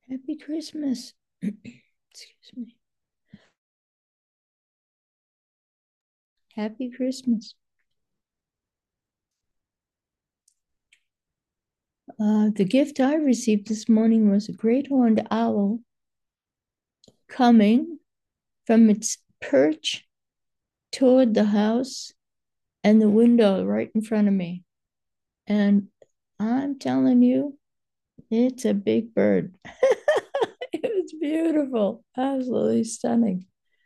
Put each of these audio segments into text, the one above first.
Happy Christmas. Excuse me. Happy Christmas. The gift I received this morning was a great horned owl coming from its perch toward the house and the window right in front of me. And I'm telling you, it's a big bird. It was beautiful, absolutely stunning.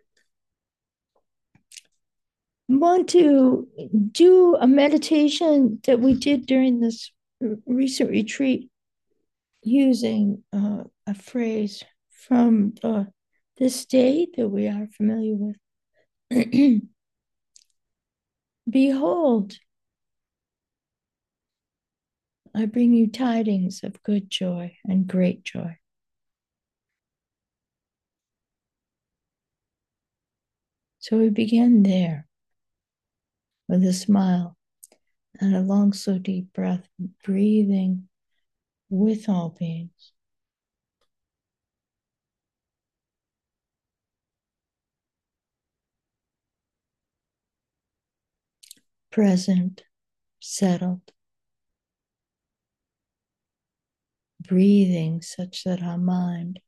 I want to do a meditation that we did during this recent retreat using a phrase from this day that we are familiar with. Behold, I bring you tidings of good joy and great joy. So we begin there with a smile and a long, slow, deep breath, breathing with all beings. Present, settled, breathing such that our mind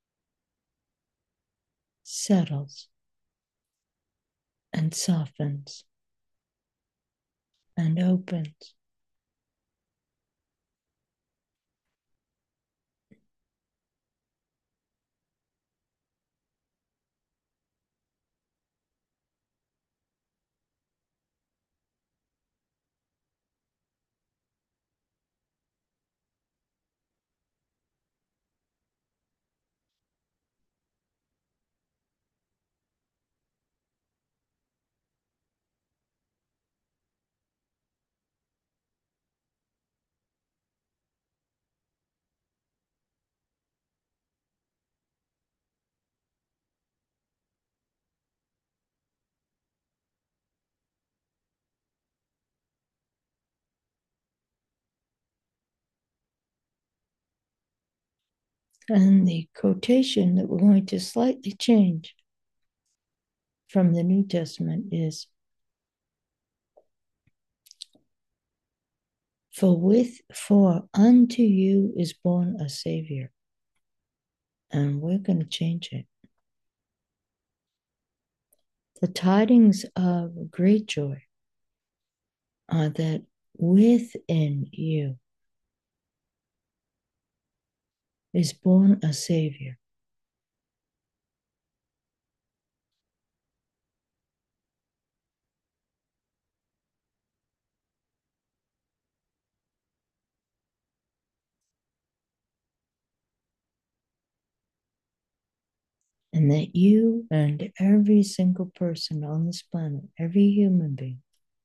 settles and softens and opens. And the quotation that we're going to slightly change from the New Testament is, for unto you is born a Savior. And we're going to change it. The tidings of great joy are that within you is born a Savior. And that you and every single person on this planet, every human being,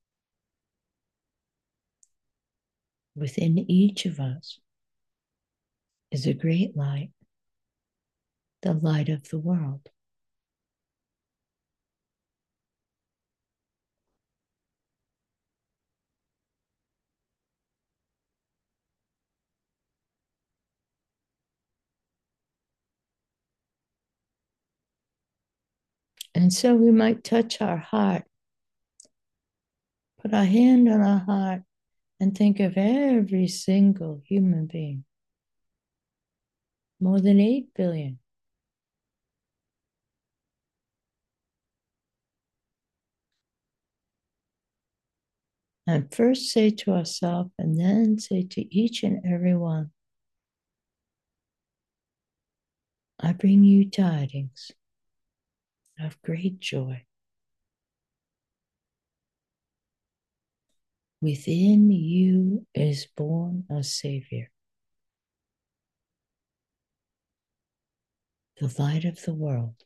within each of us is a great light, the light of the world. And so we might touch our heart, put our hand on our heart, and think of every single human being, more than 8 billion. And first say to ourselves, and then say to each and every one, I bring you tidings of great joy. Within you is born a Savior, the light of the world.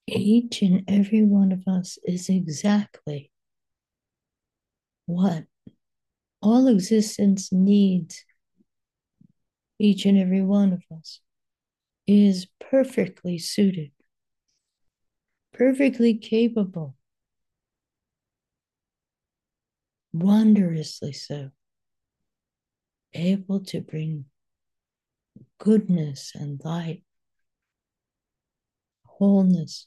Each and every one of us is exactly what all existence needs. Each and every one of us is perfectly suited, perfectly capable, wondrously so, able to bring goodness and light, wholeness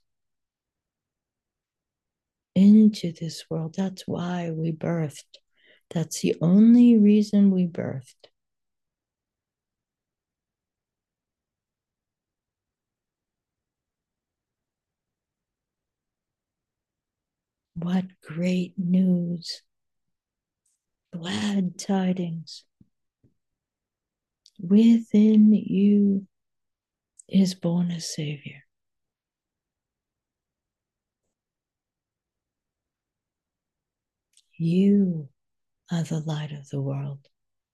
into this world. That's why we birthed. That's the only reason we birthed. What great news! Glad tidings. Within you is born a Savior. You are the light of the world.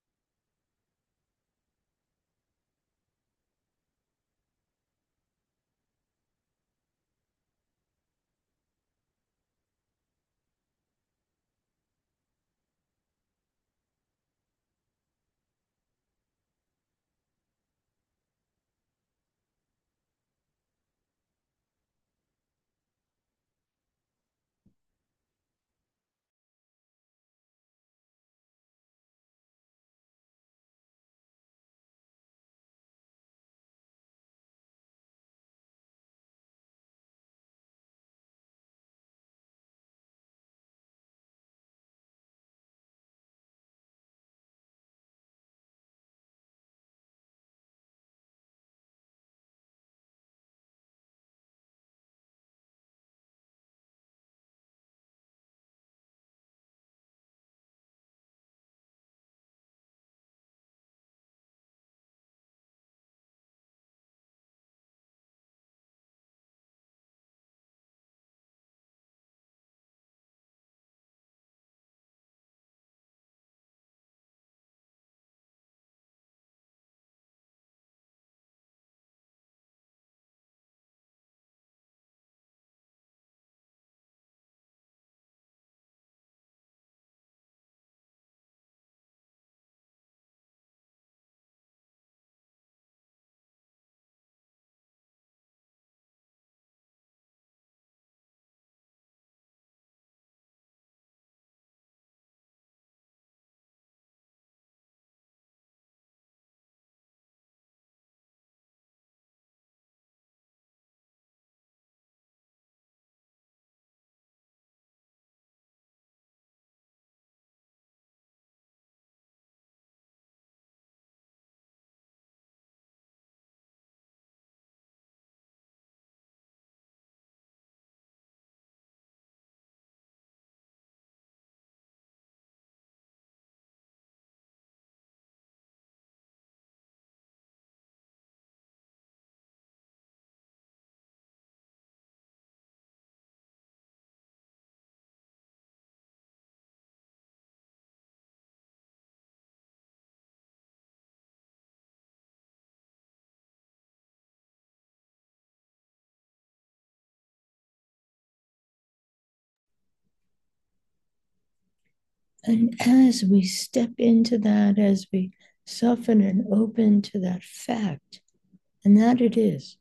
And as we step into that, as we soften and open to that fact, and that it is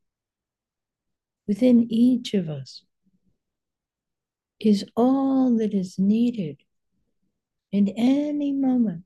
within each of us, is all that is needed in any moment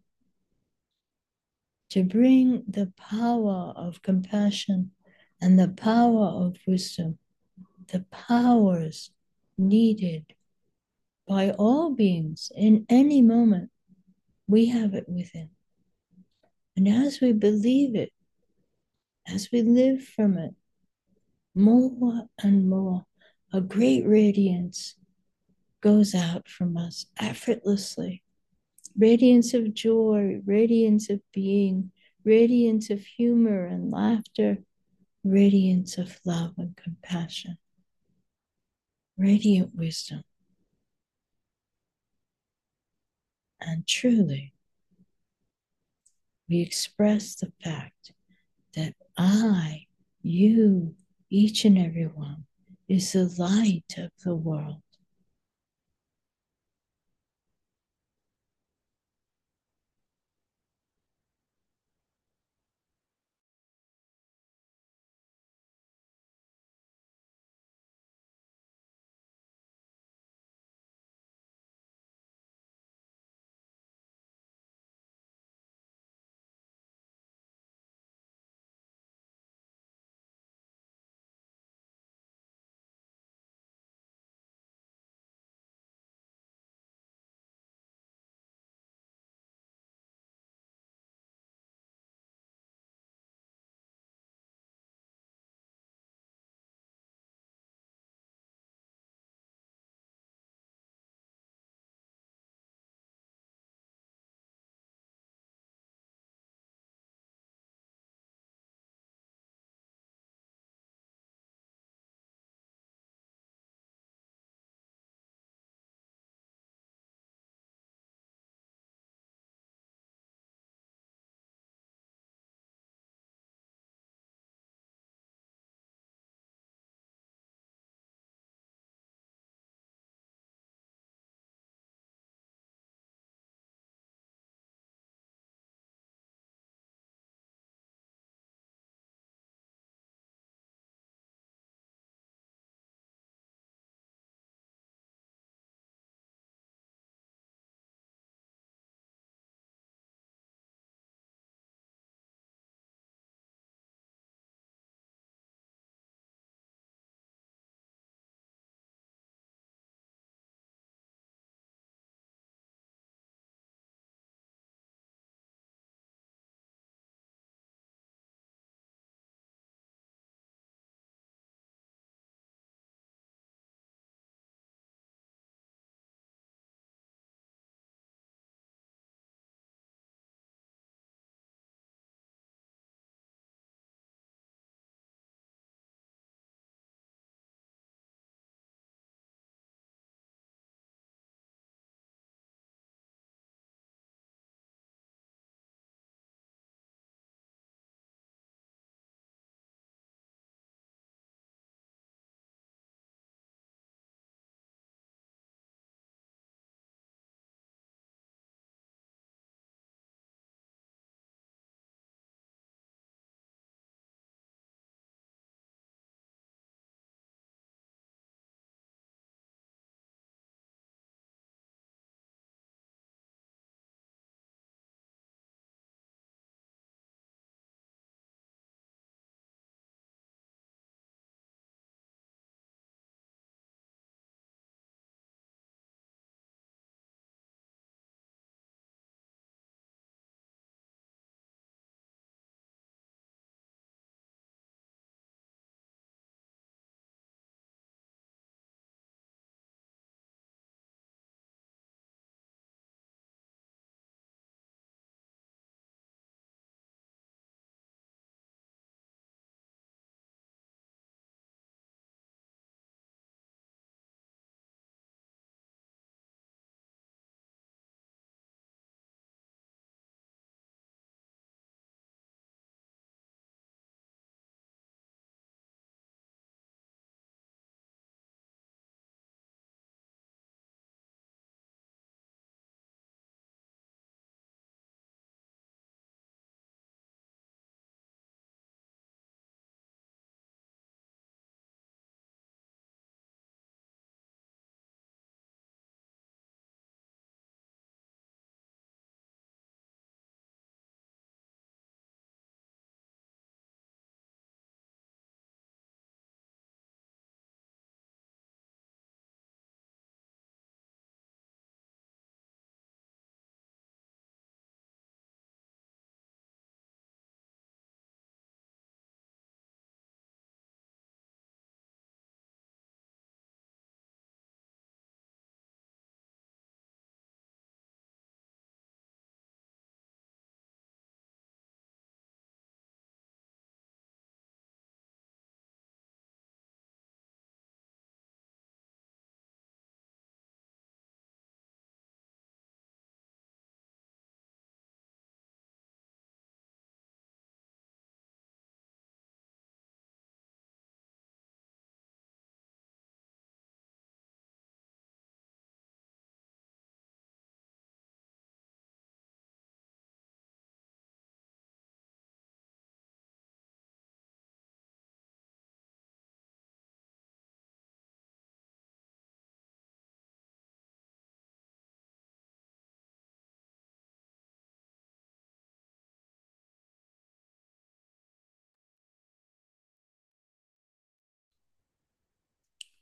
to bring the power of compassion and the power of wisdom, the powers needed by all beings in any moment. We have it within. And as we believe it, as we live from it, more and more, a great radiance goes out from us effortlessly. Radiance of joy, radiance of being, radiance of humor and laughter, radiance of love and compassion, radiant wisdom. And truly, we express the fact that I, you, each and every one is the light of the world.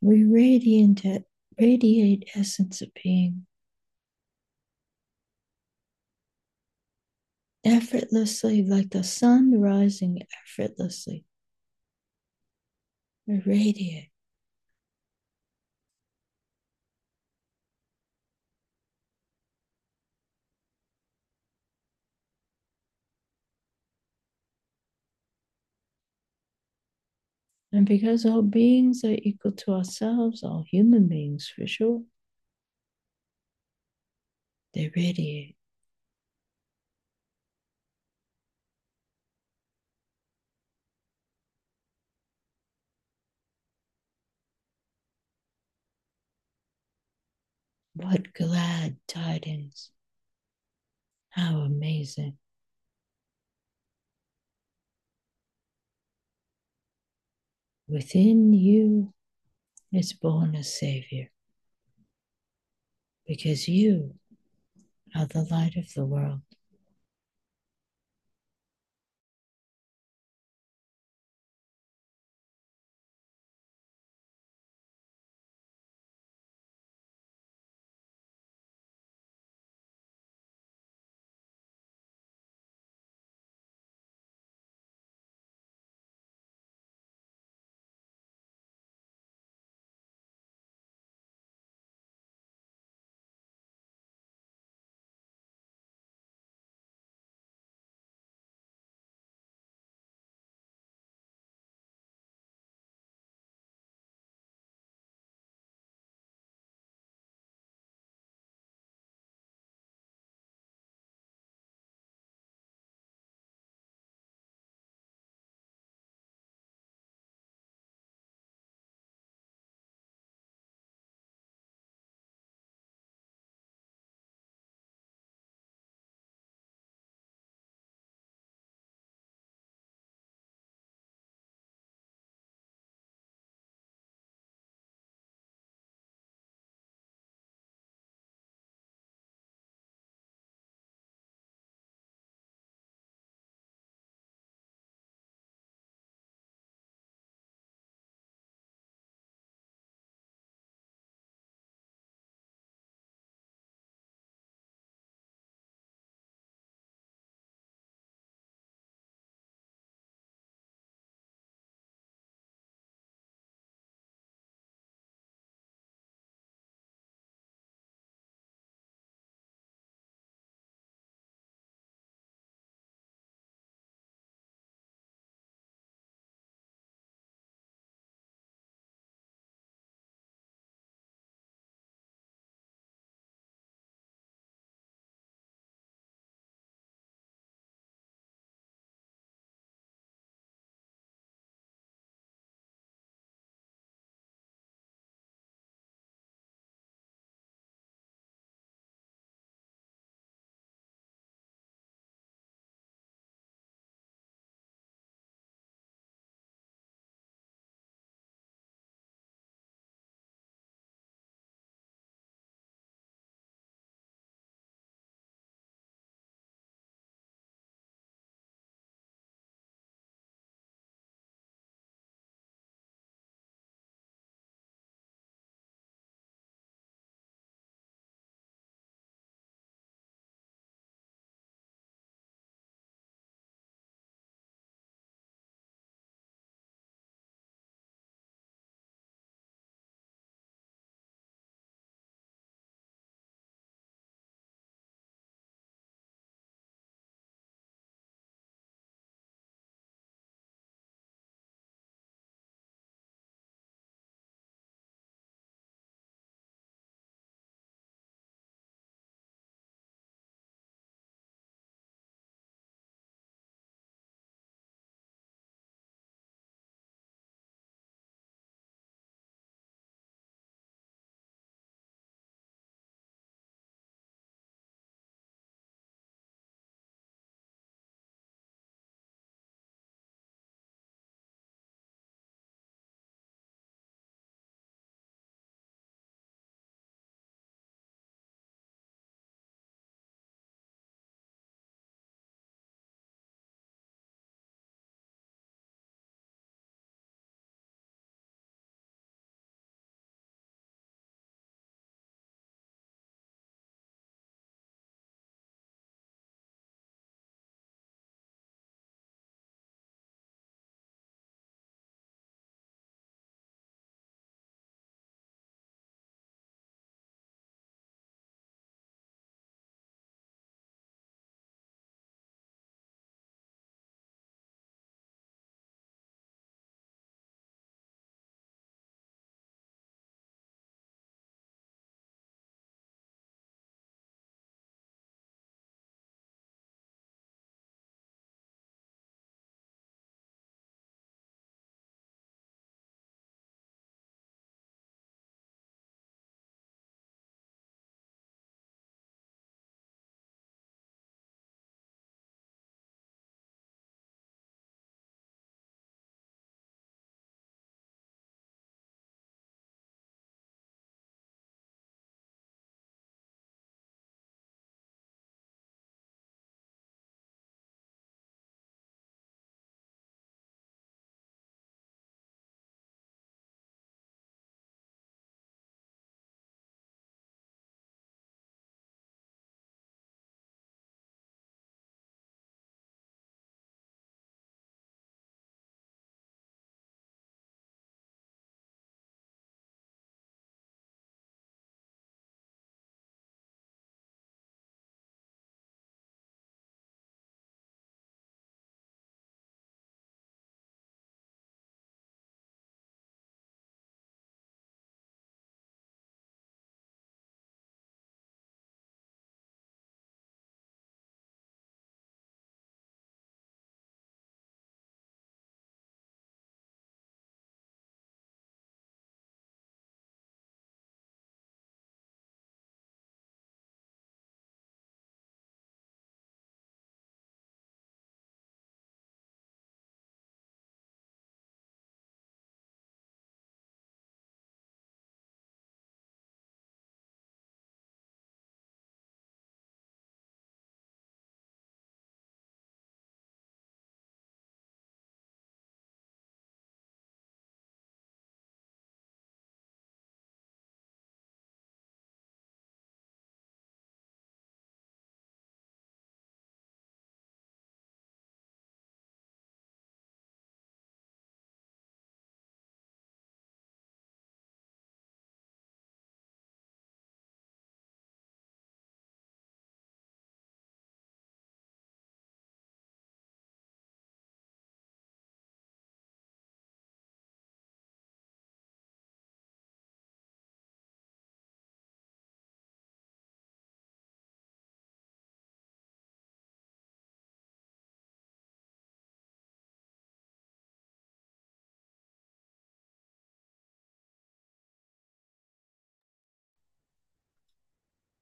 We radiate essence of being effortlessly, like the sun rising effortlessly. We radiate. And because all beings are equal to ourselves, all human beings for sure, they radiate. What glad tidings! How amazing. Within you is born a Savior because you are the light of the world.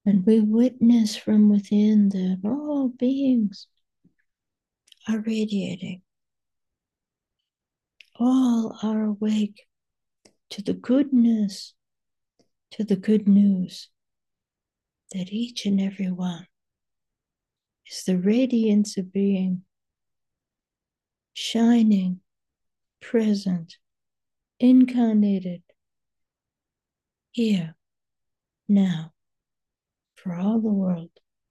And we witness from within that all beings are radiating, all are awake to the goodness, to the good news that each and every one is the radiance of being, shining, present, incarnated, here, now, for all the world.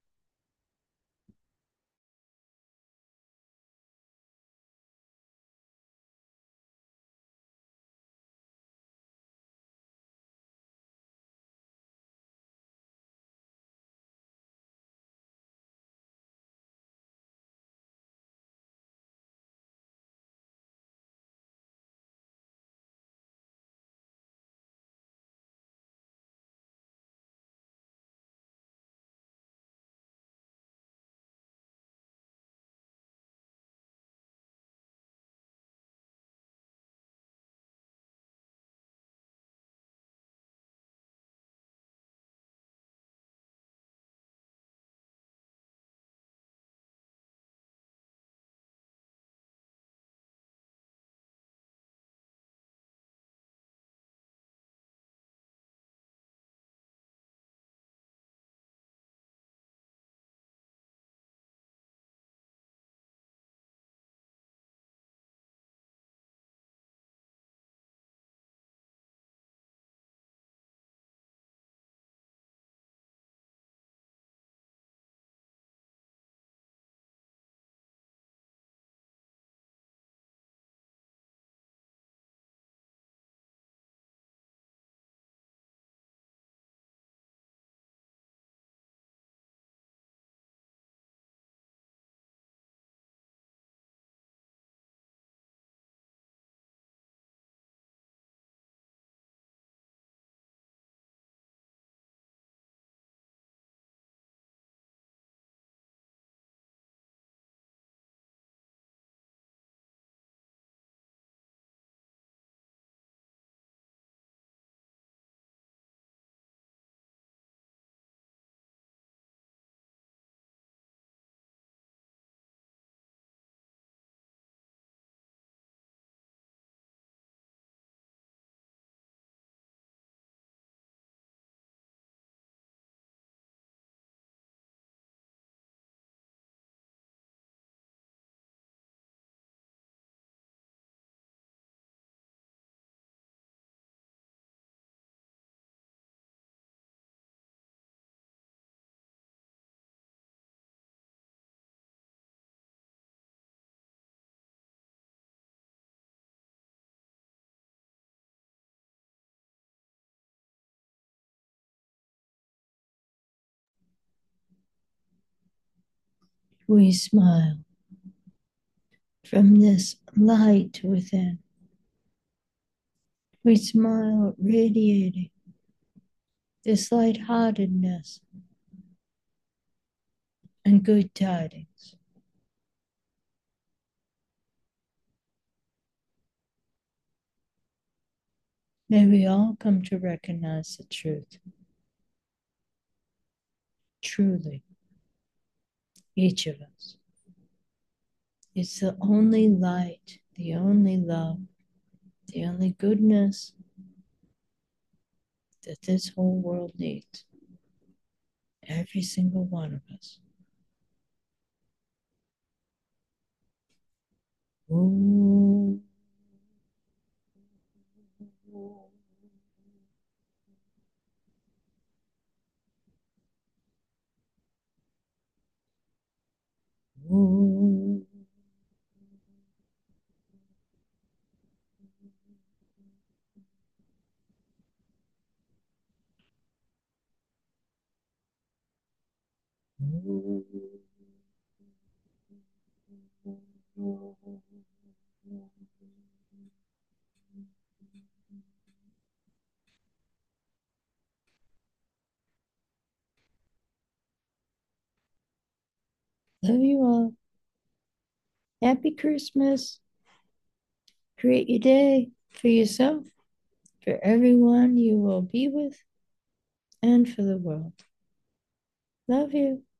We smile from this light within. We smile, radiating this lightheartedness and good tidings. May we all come to recognize the truth. Truly, each of us. It's the only light, the only love, the only goodness that this whole world needs. Every single one of us. Ooh. Ooh. Love you all. Happy Christmas. Create your day for yourself, for everyone you will be with, and for the world. Love you.